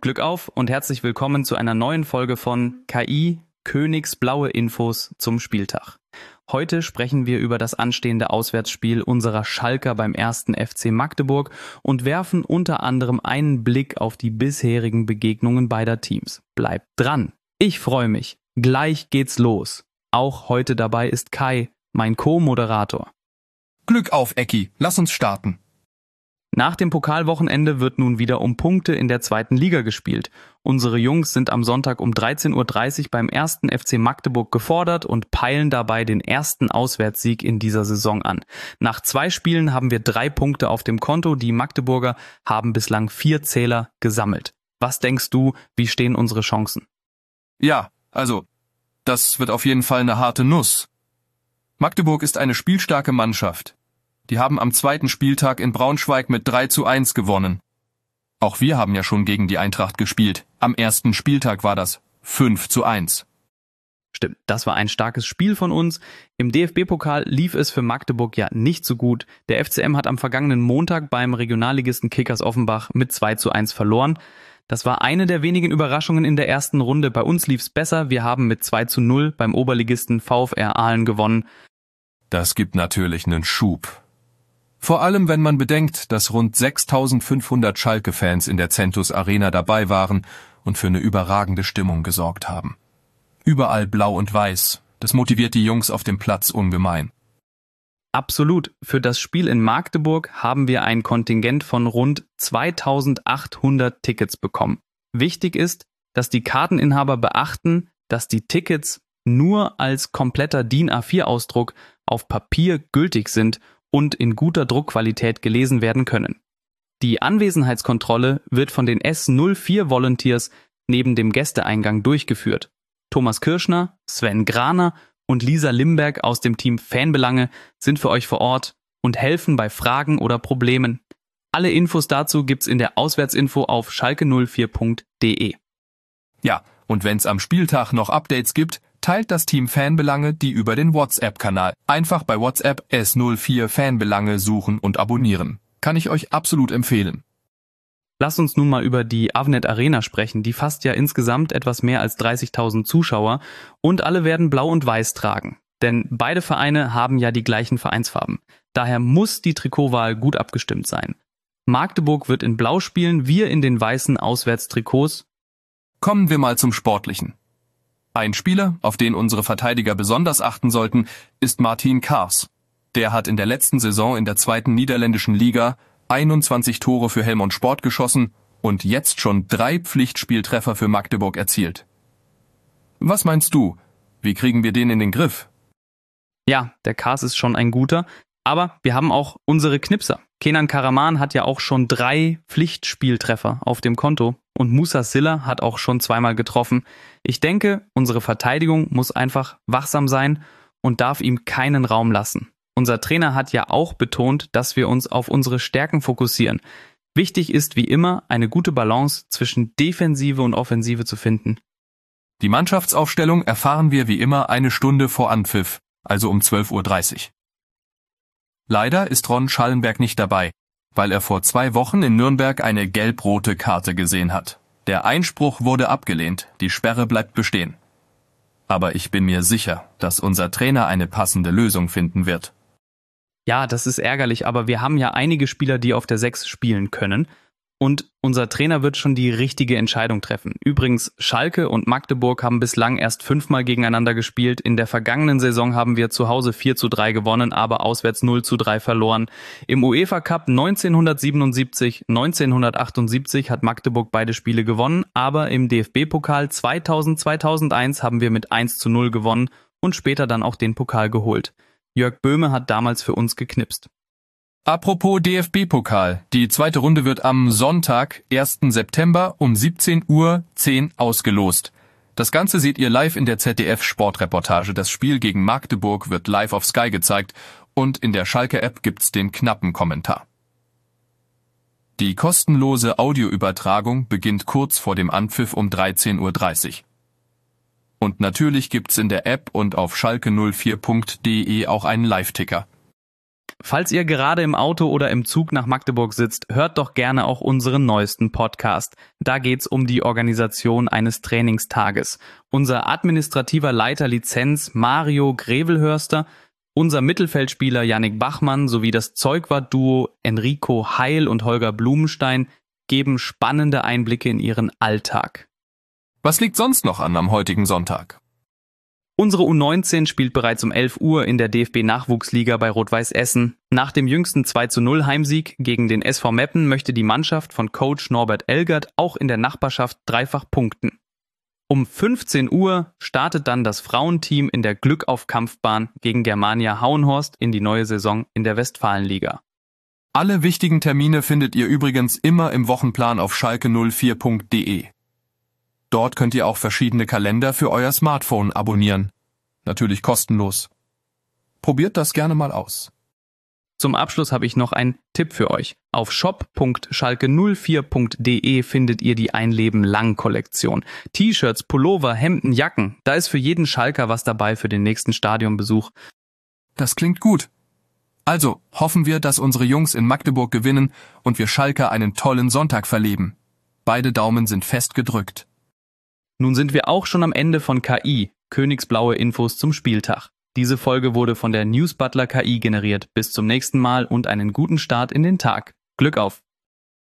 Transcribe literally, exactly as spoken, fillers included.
Glück auf und herzlich willkommen zu einer neuen Folge von K I Königsblaue Infos zum Spieltag. Heute sprechen wir über das anstehende Auswärtsspiel unserer Schalker beim ersten F C Magdeburg und werfen unter anderem einen Blick auf die bisherigen Begegnungen beider Teams. Bleibt dran! Ich freue mich. Gleich geht's los. Auch heute dabei ist Kai, mein Co-Moderator. Glück auf, Ecki. Lass uns starten. Nach dem Pokalwochenende wird nun wieder um Punkte in der zweiten Liga gespielt. Unsere Jungs sind am Sonntag um dreizehn Uhr dreißig beim ersten F C Magdeburg gefordert und peilen dabei den ersten Auswärtssieg in dieser Saison an. Nach zwei Spielen haben wir drei Punkte auf dem Konto. Die Magdeburger haben bislang vier Zähler gesammelt. Was denkst du, wie stehen unsere Chancen? Ja, also, das wird auf jeden Fall eine harte Nuss. Magdeburg ist eine spielstarke Mannschaft. Die haben am zweiten Spieltag in Braunschweig mit drei zu eins gewonnen. Auch wir haben ja schon gegen die Eintracht gespielt. Am ersten Spieltag war das fünf zu eins. Stimmt, das war ein starkes Spiel von uns. Im D F B-Pokal lief es für Magdeburg ja nicht so gut. Der F C M hat am vergangenen Montag beim Regionalligisten Kickers Offenbach mit zwei zu eins verloren. Das war eine der wenigen Überraschungen in der ersten Runde. Bei uns lief's besser. Wir haben mit zwei zu null beim Oberligisten VfR Aalen gewonnen. Das gibt natürlich einen Schub. Vor allem, wenn man bedenkt, dass rund sechstausendfünfhundert Schalke-Fans in der Centus Arena dabei waren und für eine überragende Stimmung gesorgt haben. Überall blau und weiß. Das motiviert die Jungs auf dem Platz ungemein. Absolut. Für das Spiel in Magdeburg haben wir ein Kontingent von rund zweitausendachthundert Tickets bekommen. Wichtig ist, dass die Karteninhaber beachten, dass die Tickets nur als kompletter D I N A vier Ausdruck auf Papier gültig sind und in guter Druckqualität gelesen werden können. Die Anwesenheitskontrolle wird von den S null vier Volunteers neben dem Gästeeingang durchgeführt. Thomas Kirschner, Sven Graner und Lisa Limberg aus dem Team Fanbelange sind für euch vor Ort und helfen bei Fragen oder Problemen. Alle Infos dazu gibt's in der Auswärtsinfo auf schalke null vier punkt de. Ja, und wenn's am Spieltag noch Updates gibt, teilt das Team Fanbelange die über den WhatsApp-Kanal. Einfach bei WhatsApp S null vier Fanbelange suchen und abonnieren. Kann ich euch absolut empfehlen. Lasst uns nun mal über die Avnet Arena sprechen. Die fasst ja insgesamt etwas mehr als dreißigtausend Zuschauer und alle werden blau und weiß tragen. Denn beide Vereine haben ja die gleichen Vereinsfarben. Daher muss die Trikotwahl gut abgestimmt sein. Magdeburg wird in blau spielen, wir in den weißen Auswärtstrikots. Kommen wir mal zum Sportlichen. Ein Spieler, auf den unsere Verteidiger besonders achten sollten, ist Martin Kars. Der hat in der letzten Saison in der zweiten niederländischen Liga einundzwanzig Tore für Helmond Sport geschossen und jetzt schon drei Pflichtspieltreffer für Magdeburg erzielt. Was meinst du? Wie kriegen wir den in den Griff? Ja, der Kars ist schon ein guter, aber wir haben auch unsere Knipser. Kenan Karaman hat ja auch schon drei Pflichtspieltreffer auf dem Konto und Musa Silla hat auch schon zweimal getroffen. Ich denke, unsere Verteidigung muss einfach wachsam sein und darf ihm keinen Raum lassen. Unser Trainer hat ja auch betont, dass wir uns auf unsere Stärken fokussieren. Wichtig ist wie immer, eine gute Balance zwischen Defensive und Offensive zu finden. Die Mannschaftsaufstellung erfahren wir wie immer eine Stunde vor Anpfiff, also um zwölf Uhr dreißig. Leider ist Ron Schallenberg nicht dabei, weil er vor zwei Wochen in Nürnberg eine gelb-rote Karte gesehen hat. Der Einspruch wurde abgelehnt, die Sperre bleibt bestehen. Aber ich bin mir sicher, dass unser Trainer eine passende Lösung finden wird. Ja, das ist ärgerlich, aber wir haben ja einige Spieler, die auf der sechs spielen können. Und unser Trainer wird schon die richtige Entscheidung treffen. Übrigens, Schalke und Magdeburg haben bislang erst fünfmal gegeneinander gespielt. In der vergangenen Saison haben wir zu Hause vier zu drei gewonnen, aber auswärts null zu drei verloren. Im UEFA Cup neunzehnhundertsiebenundsiebzig, neunzehnhundertachtundsiebzig hat Magdeburg beide Spiele gewonnen, aber im D F B-Pokal zweitausend, zweitausendeins haben wir mit eins zu null gewonnen und später dann auch den Pokal geholt. Jörg Böhme hat damals für uns geknipst. Apropos D F B-Pokal, die zweite Runde wird am Sonntag, ersten September um siebzehn Uhr zehn ausgelost. Das Ganze seht ihr live in der Z D F-Sportreportage. Das Spiel gegen Magdeburg wird live auf Sky gezeigt und in der Schalke-App gibt's den knappen Kommentar. Die kostenlose Audioübertragung beginnt kurz vor dem Anpfiff um dreizehn Uhr dreißig. Und natürlich gibt's in der App und auf schalke null vier punkt de auch einen Live-Ticker. Falls ihr gerade im Auto oder im Zug nach Magdeburg sitzt, hört doch gerne auch unseren neuesten Podcast. Da geht's um die Organisation eines Trainingstages. Unser administrativer Leiter Lizenz Mario Grevelhörster, unser Mittelfeldspieler Yannick Bachmann sowie das Zeugwart-Duo Enrico Heil und Holger Blumenstein geben spannende Einblicke in ihren Alltag. Was liegt sonst noch an am heutigen Sonntag? Unsere U neunzehn spielt bereits um elf Uhr in der D F B-Nachwuchsliga bei Rot-Weiß Essen. Nach dem jüngsten zwei zu null Heimsieg gegen den S V Meppen möchte die Mannschaft von Coach Norbert Elgert auch in der Nachbarschaft dreifach punkten. Um fünfzehn Uhr startet dann das Frauenteam in der Glückauf-Kampfbahn gegen Germania Hauenhorst in die neue Saison in der Westfalenliga. Alle wichtigen Termine findet ihr übrigens immer im Wochenplan auf schalke null vier punkt de. Dort könnt ihr auch verschiedene Kalender für euer Smartphone abonnieren. Natürlich kostenlos. Probiert das gerne mal aus. Zum Abschluss habe ich noch einen Tipp für euch. Auf shop punkt schalke null vier punkt de findet ihr die Ein Leben lang Kollektion. T-Shirts, Pullover, Hemden, Jacken. Da ist für jeden Schalker was dabei für den nächsten Stadionbesuch. Das klingt gut. Also hoffen wir, dass unsere Jungs in Magdeburg gewinnen und wir Schalker einen tollen Sonntag verleben. Beide Daumen sind fest gedrückt. Nun sind wir auch schon am Ende von K I, Königsblaue Infos zum Spieltag. Diese Folge wurde von der Newsbutler K I generiert. Bis zum nächsten Mal und einen guten Start in den Tag. Glück auf!